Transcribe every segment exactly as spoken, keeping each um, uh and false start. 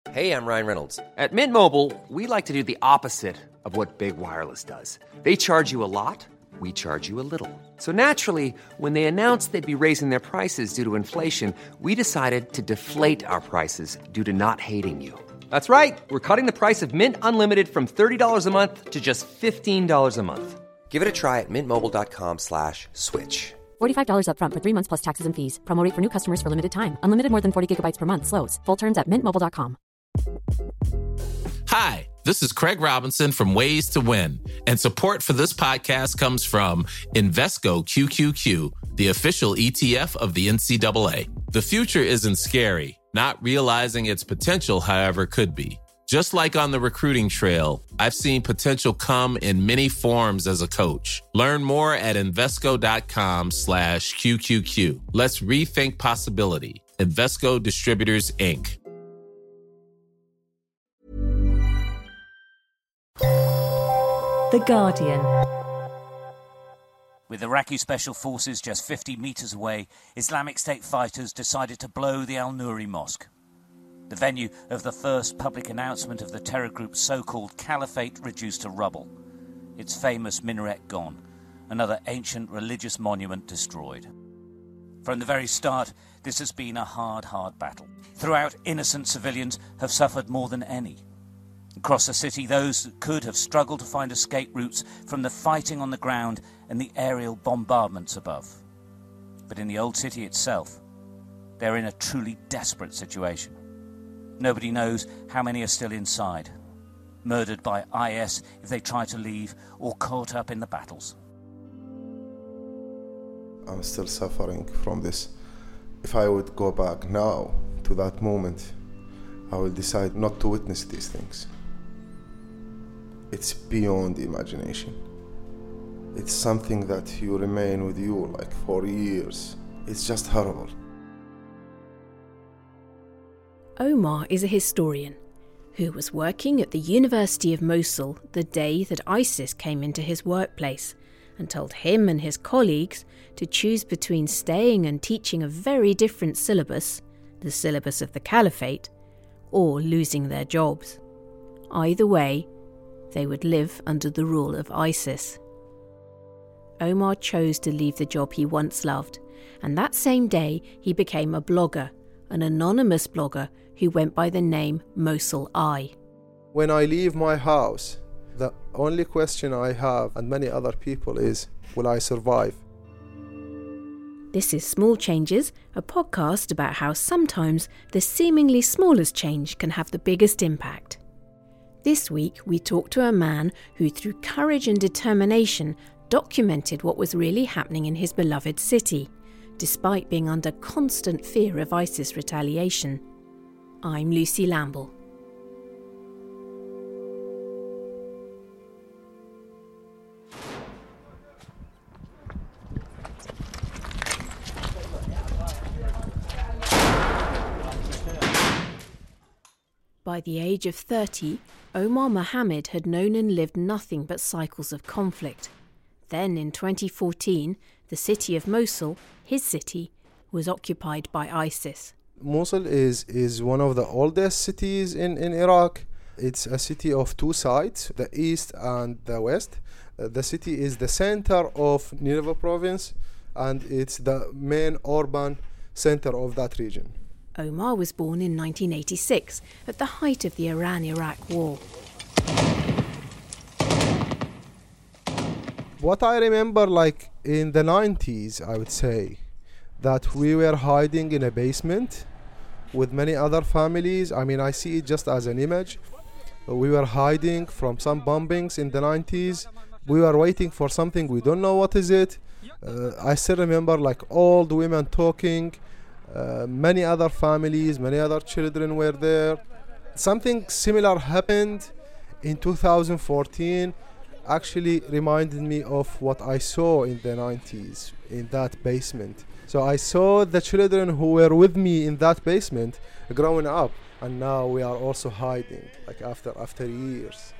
Hey, I'm Ryan Reynolds. At Mint Mobile, we like to do the opposite of what Big Wireless does. They charge you a lot, we charge you a little. So naturally, when they announced they'd be raising their prices due to inflation, we decided to deflate our prices due to not hating you. That's right. We're cutting the price of Mint Unlimited from thirty dollars a month to just fifteen dollars a month. Give it a try at mintmobile.com slash switch. forty-five dollars up front for three months plus taxes and fees. Promo rate for new customers for limited time. Unlimited more than forty gigabytes per month. Slows full terms at mint mobile dot com. Hi, this is Craig Robinson from Ways to Win, and support for this podcast comes from Invesco Q Q Q, the official E T F of the N C double A. The future isn't scary. Not realizing its potential, however, could be. Just like on the recruiting trail, I've seen potential come in many forms as a coach. Learn more at Invesco.com slash QQQ. Let's rethink possibility. Invesco Distributors, Incorporated. The Guardian. With Iraqi special forces just fifty metres away, Islamic State fighters decided to blow the Al-Nouri Mosque, the venue of the first public announcement of the terror group's so-called caliphate reduced to rubble, its famous minaret gone, another ancient religious monument destroyed. From the very start, this has been a hard, hard battle. Throughout, innocent civilians have suffered more than any. Across the city, those that could have struggled to find escape routes from the fighting on the ground and the aerial bombardments above. But in the old city itself, they're in a truly desperate situation. Nobody knows how many are still inside, murdered by I S if they try to leave or caught up in the battles. I'm still suffering from this. If I would go back now to that moment, I will decide not to witness these things. It's beyond imagination. It's something that you remain with you like for years. It's just horrible. Omar is a historian who was working at the University of Mosul the day that ISIS came into his workplace and told him and his colleagues to choose between staying and teaching a very different syllabus, the syllabus of the Caliphate, or losing their jobs. Either way, they would live under the rule of ISIS. Omar chose to leave the job he once loved, and that same day he became a blogger, an anonymous blogger who went by the name Mosul Eye. When I leave my house, the only question I have, and many other people, is, will I survive? This is Small Changes, a podcast about how sometimes the seemingly smallest change can have the biggest impact. This week we talked to a man who, through courage and determination, documented what was really happening in his beloved city, despite being under constant fear of ISIS retaliation. I'm Lucy Lamble. By the age of thirty, Omar Mohammed had known and lived nothing but cycles of conflict. Then in twenty fourteen, the city of Mosul, his city, was occupied by ISIS. Mosul is, is one of the oldest cities in, in Iraq. It's a city of two sides, the east and the west. Uh, the city is the center of Nineveh province, and it's the main urban center of that region. Omar was born in nineteen eighty-six, at the height of the Iran-Iraq war. What I remember, like in the nineties, I would say, that we were hiding in a basement with many other families. I mean, I see it just as an image. We were hiding from some bombings in the nineties. We were waiting for something, we don't know what is it. Uh, I still remember like old women talking. Uh, many other families, many other children were there. Something similar happened in two thousand fourteen, actually reminded me of what I saw in the nineties in that basement. So I saw the children who were with me in that basement growing up, and now we are also hiding, like after after years.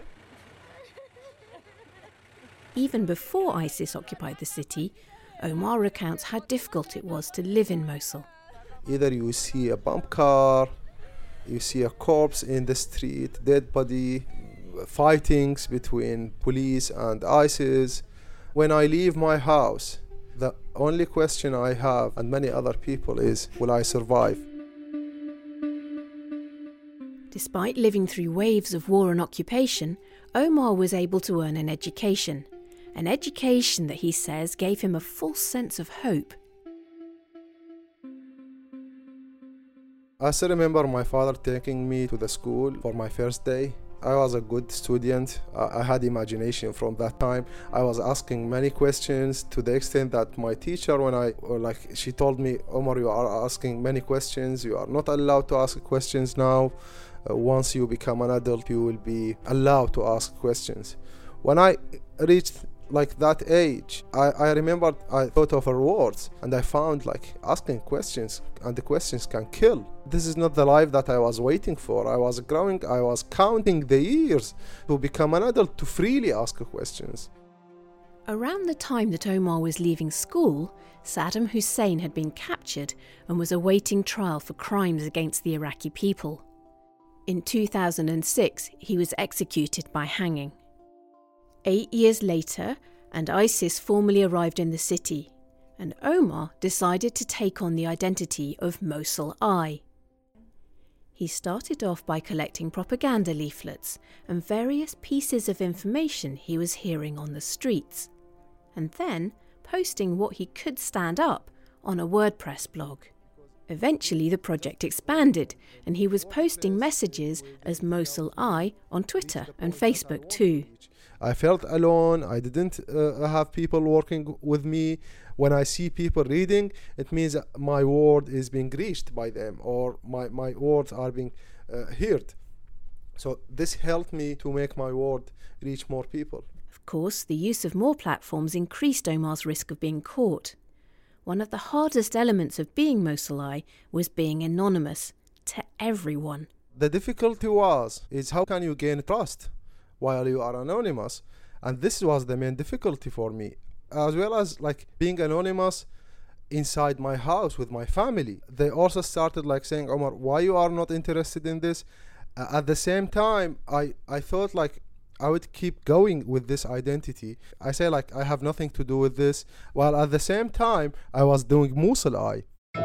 Even before ISIS occupied the city, Omar recounts how difficult it was to live in Mosul. Either you see a bomb car, You see a corpse in the street, dead body, fightings between police and ISIS. When I leave my house, the only question I have, and many other people, is, will I survive? Despite living through waves of war and occupation, Omar was able to earn an education. An education that he says gave him a false sense of hope. I still remember my father taking me to the school for my first day. I was a good student. I had imagination from that time. I was asking many questions to the extent that my teacher, when I, or like, she told me, Omar, you are asking many questions. You are not allowed to ask questions now. Uh, once you become an adult, you will be allowed to ask questions. When I reached like that age, I, I remembered I thought of her words, and I found like asking questions, and the questions can kill. This is not the life that I was waiting for. I was growing, I was counting the years to become an adult, to freely ask questions. Around the time that Omar was leaving school, Saddam Hussein had been captured and was awaiting trial for crimes against the Iraqi people. In two thousand six, he was executed by hanging. Eight years later, and ISIS formally arrived in the city, and Omar decided to take on the identity of Mosul I. He started off by collecting propaganda leaflets and various pieces of information he was hearing on the streets, and then posting what he could stand up on a WordPress blog. Eventually the project expanded, and he was posting messages as Mosul I on Twitter and Facebook too. I felt alone. I didn't uh, have people working with me. When I see people reading, it means my word is being reached by them, or my, my words are being uh, heard. So this helped me to make my word reach more people. Of course, the use of more platforms increased Omar's risk of being caught. One of the hardest elements of being Mosul I was being anonymous to everyone. The difficulty was, is how can you gain trust while you are anonymous? And this was the main difficulty for me, as well as like being anonymous inside my house with my family. They also started like saying, Omar, why you are not interested in this? Uh, at the same time, I, I thought like I would keep going with this identity. I say like I have nothing to do with this, while at the same time I was doing Mosul I.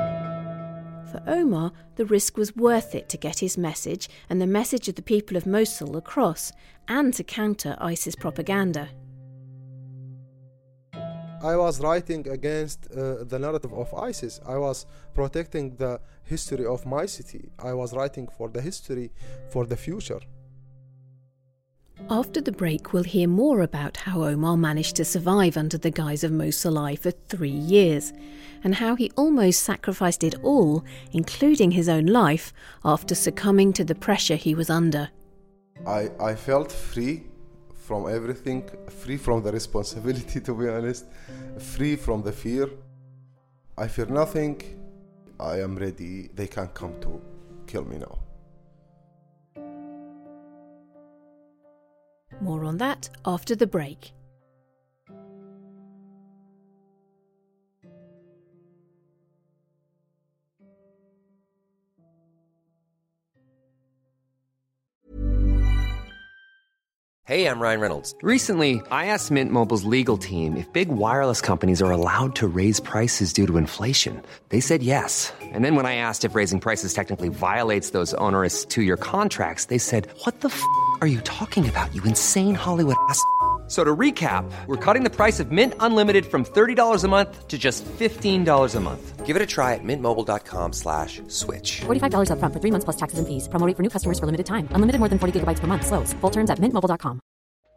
For Omar, the risk was worth it to get his message and the message of the people of Mosul across, and to counter ISIS propaganda. I was writing against uh, the narrative of ISIS. I was protecting the history of my city. I was writing for the history, for the future. After the break, we'll hear more about how Omar managed to survive under the guise of Mosul I for three years, and how he almost sacrificed it all, including his own life, after succumbing to the pressure he was under. I, I felt free from everything, free from the responsibility, to be honest, free from the fear. I fear nothing. I am ready. They can come to kill me now. More on that after the break. Hey, I'm Ryan Reynolds. Recently, I asked Mint Mobile's legal team if big wireless companies are allowed to raise prices due to inflation. They said yes. And then when I asked if raising prices technically violates those onerous two-year contracts, they said, what the f*** are you talking about, you insane Hollywood ass f- So to recap, we're cutting the price of Mint Unlimited from thirty dollars a month to just fifteen dollars a month. Give it a try at mintmobile.com slash switch. forty-five dollars up front for three months plus taxes and fees. Promo rate for new customers for limited time. Unlimited more than forty gigabytes per month. Slows full terms at mint mobile dot com.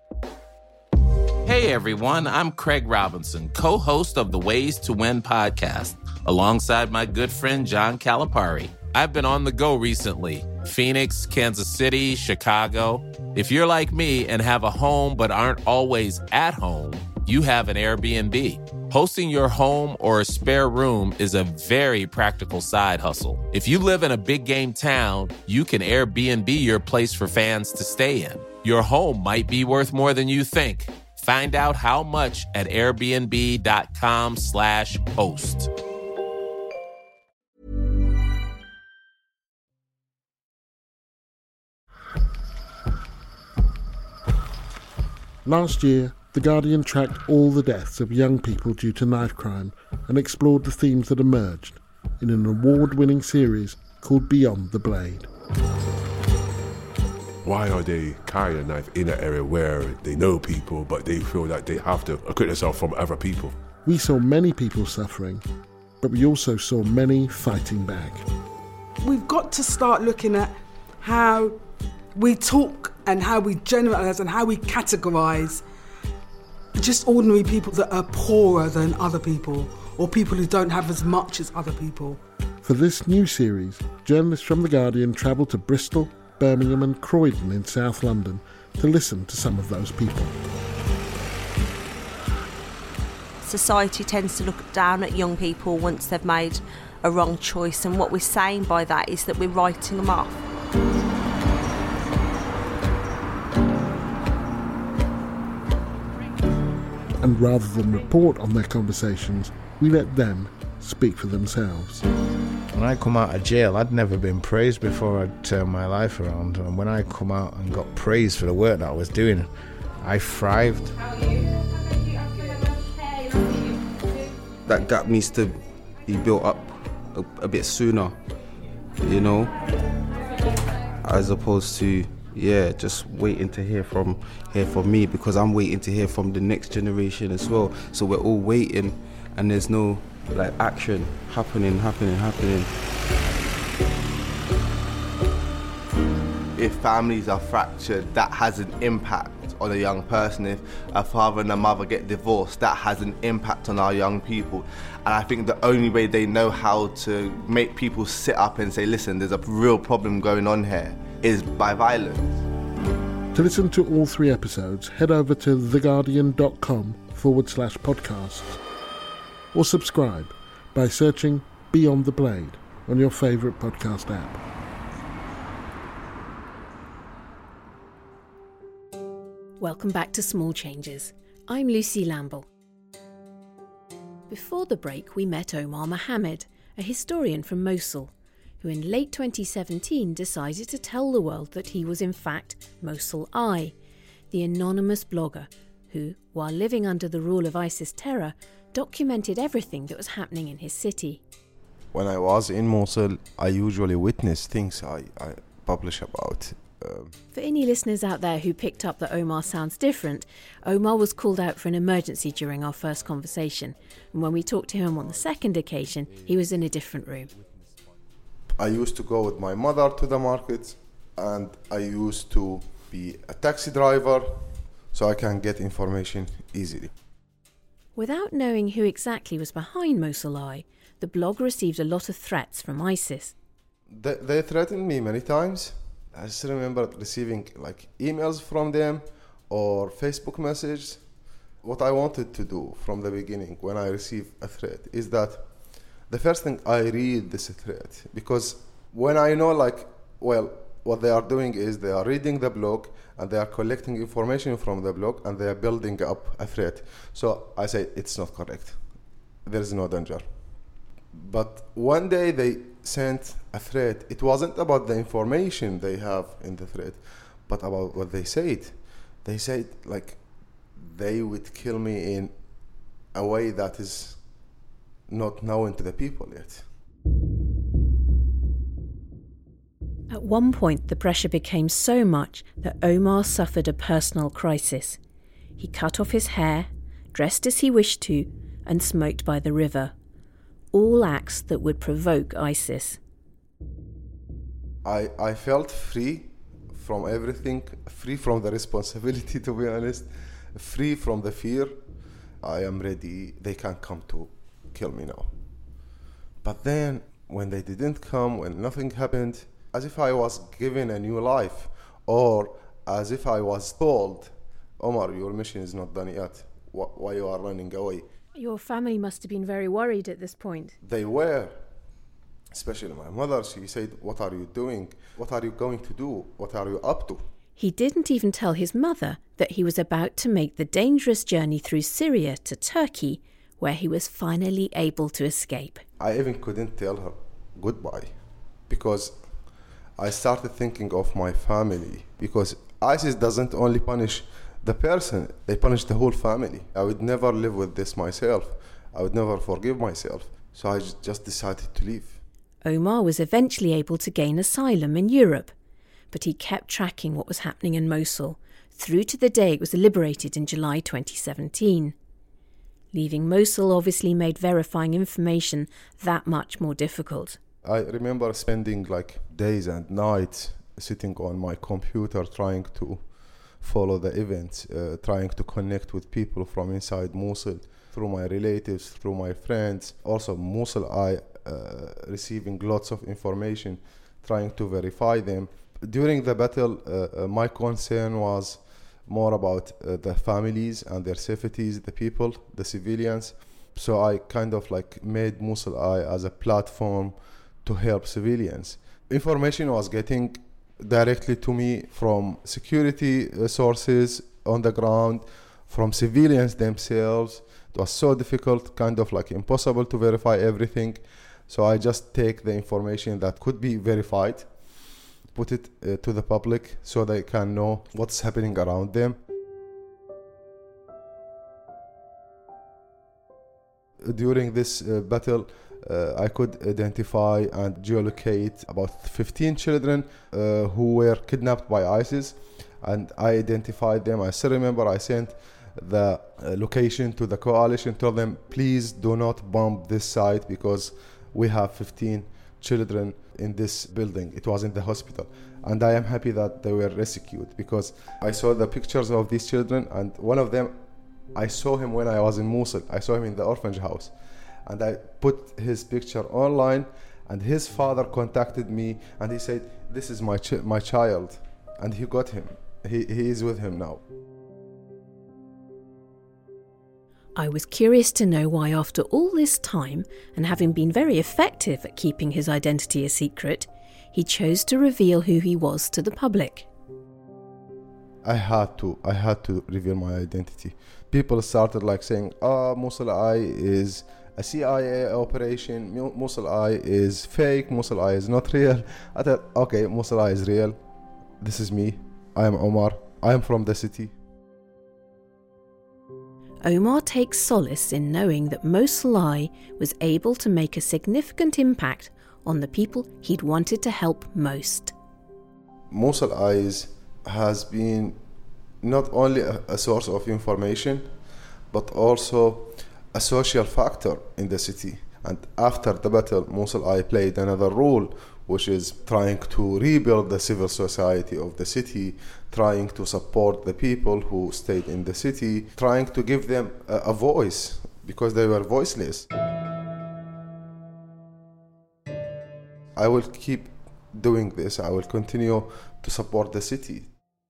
Hey everyone, I'm Craig Robinson, co-host of the Ways to Win podcast, alongside my good friend John Calipari. I've been on the go recently. Phoenix, Kansas City, Chicago. If you're like me and have a home but aren't always at home, you have an Airbnb. Hosting your home or a spare room is a very practical side hustle. If you live in a big game town, you can Airbnb your place for fans to stay in. Your home might be worth more than you think. Find out how much at airbnb.com slash host. Last year, The Guardian tracked all the deaths of young people due to knife crime and explored the themes that emerged in an award-winning series called Beyond the Blade. Why are they carrying a knife in an area where they know people, but they feel that they have to acquit themselves from other people? We saw many people suffering, but we also saw many fighting back. We've got to start looking at how we talk and how we generalise and how we categorise just ordinary people that are poorer than other people, or people who don't have as much as other people. For this new series, journalists from The Guardian travel to Bristol, Birmingham and Croydon in South London to listen to some of those people. Society tends to look down at young people once they've made a wrong choice, and what we're saying by that is that we're writing them off. And rather than report on their conversations, we let them speak for themselves. When I come out of jail, I'd never been praised before I'd turned my life around. And when I come out and got praised for the work that I was doing, I thrived. That gap needs to be built up a, a bit sooner, you know, as opposed to, yeah, just waiting to hear from hear from me, because I'm waiting to hear from the next generation as well. So we're all waiting, and there's no like action happening, happening, happening. If families are fractured, that has an impact on a young person. If a father and a mother get divorced, that has an impact on our young people. And I think the only way they know how to make people sit up and say, listen, there's a real problem going on here, is by violence. To listen to all three episodes, head over to theguardian.com forward slash podcasts, or subscribe by searching Beyond the Blade on your favourite podcast app. Welcome back to Small Changes. I'm Lucy Lamble. Before the break, we met Omar Mohammed, a historian from Mosul, who in late twenty seventeen decided to tell the world that he was in fact Mosul Eye, the anonymous blogger who, while living under the rule of ISIS terror, documented everything that was happening in his city. When I was in Mosul, I usually witnessed things I, I publish about. Um, For any listeners out there who picked up that Omar sounds different, Omar was called out for an emergency during our first conversation, and when we talked to him on the second occasion, he was in a different room. I used to go with my mother to the market, and I used to be a taxi driver, so I can get information easily. Without knowing who exactly was behind Mosul Eye, the blog received a lot of threats from ISIS. They, they threatened me many times. I just remember receiving like emails from them or Facebook messages. What I wanted to do from the beginning when I receive a threat is that the first thing I read this threat, because when I know like, well, what they are doing is they are reading the blog and they are collecting information from the blog and they are building up a threat. So I say it's not correct. There is no danger. But one day they sent a threat. It wasn't about the information they have in the threat, but about what they said. They said like they would kill me in a way that is not known to the people yet. At one point, the pressure became so much that Omar suffered a personal crisis. He cut off his hair, dressed as he wished to, and smoked by the river. All acts that would provoke ISIS. I, I felt free from everything, free from the responsibility, to be honest, free from the fear. I am ready. They can come to kill me now. But then, when they didn't come, when nothing happened, as if I was given a new life, or as if I was told, Omar, your mission is not done yet. Why you are running away? Your family must have been very worried at this point. They were, especially my mother. She said, what are you doing? What are you going to do? What are you up to? He didn't even tell his mother that he was about to make the dangerous journey through Syria to Turkey, where he was finally able to escape. I even couldn't tell her goodbye, because I started thinking of my family, because ISIS doesn't only punish the person, they punish the whole family. I would never live with this myself. I would never forgive myself. So I just decided to leave. Omar was eventually able to gain asylum in Europe, but he kept tracking what was happening in Mosul through to the day it was liberated in July twenty seventeen. Leaving Mosul obviously made verifying information that much more difficult. I remember spending like days and nights sitting on my computer trying to follow the events, uh, trying to connect with people from inside Mosul, through my relatives, through my friends. Also Mosul Eye, uh, receiving lots of information, trying to verify them. During the battle, uh, uh, my concern was more about uh, the families and their safeties, the people, the civilians. So I kind of like made Mosul Eye as a platform to help civilians. Information was getting directly to me from security sources on the ground, from civilians themselves. It was so difficult, kind of like impossible to verify everything. So I just take the information that could be verified, put it uh, to the public so they can know what's happening around them. During this uh, battle, uh, I could identify and geolocate about fifteen children uh, who were kidnapped by ISIS, and I identified them. I still remember I sent the uh, location to the coalition, told them, please do not bomb this site because we have fifteen children in this building. It was in the hospital, and I am happy that they were rescued because I saw the pictures of these children, and one of them, I saw him when I was in Mosul. I saw him in the orphanage house, and I put his picture online, and his father contacted me and he said, this is my ch- my child, and he got him. He he is with him now. I was curious to know why, after all this time, and having been very effective at keeping his identity a secret, he chose to reveal who he was to the public. I had to, I had to reveal my identity. People started like saying, oh, Mosul Eye is a C I A operation, Mosul Eye is fake, Mosul Eye is not real. I thought, okay, Mosul Eye is real. This is me. I am Omar. I am from the city. Omar takes solace in knowing that Mosul Eye was able to make a significant impact on the people he'd wanted to help most. Mosul Eyes has been not only a, a source of information, but also a social factor in the city. And after the battle, Mosul Eye played another role, which is trying to rebuild the civil society of the city, trying to support the people who stayed in the city, trying to give them a, a voice because they were voiceless. I will keep doing this. I will continue to support the city.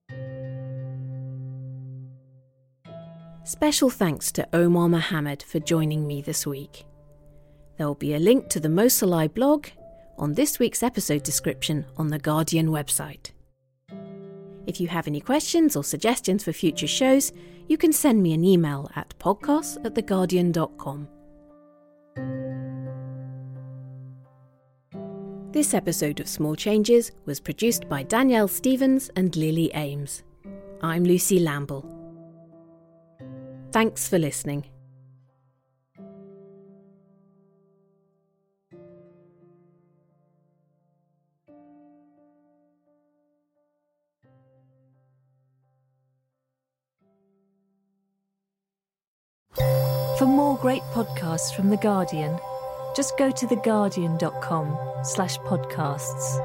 Special thanks to Omar Mohammed for joining me this week. There will be a link to the Mosul Eye blog on this week's episode description on the Guardian website. If you have any questions or suggestions for future shows, you can send me an email at podcasts at theguardian dot com. This episode of Small Changes was produced by Danielle Stevens and Lily Ames. I'm Lucy Lamble. Thanks for listening. For more great podcasts from The Guardian, just go to theguardian.com slash podcasts.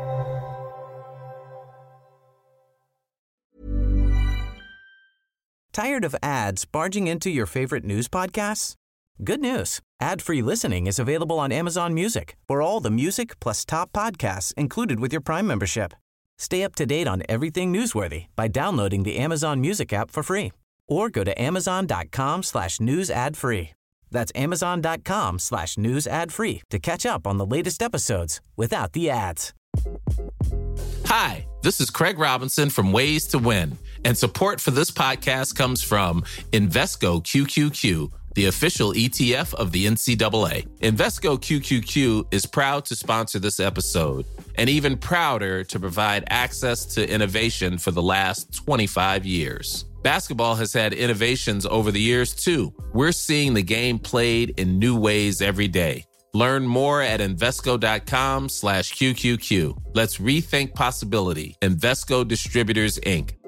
Tired of ads barging into your favorite news podcasts? Good news. Ad-free listening is available on Amazon Music for all the music plus top podcasts included with your Prime membership. Stay up to date on everything newsworthy by downloading the Amazon Music app for free or go to amazon.com slash news ad free. That's amazon.com slash news ad free to catch up on the latest episodes without the ads. Hi, this is Craig Robinson from Ways to Win, and support for this podcast comes from Invesco Q Q Q, the official E T F of the N C double A. Invesco Q Q Q is proud to sponsor this episode, and even prouder to provide access to innovation for the last twenty-five years. Basketball has had innovations over the years, too. We're seeing the game played in new ways every day. Learn more at Invesco.com slash QQQ. Let's rethink possibility. Invesco Distributors, Incorporated.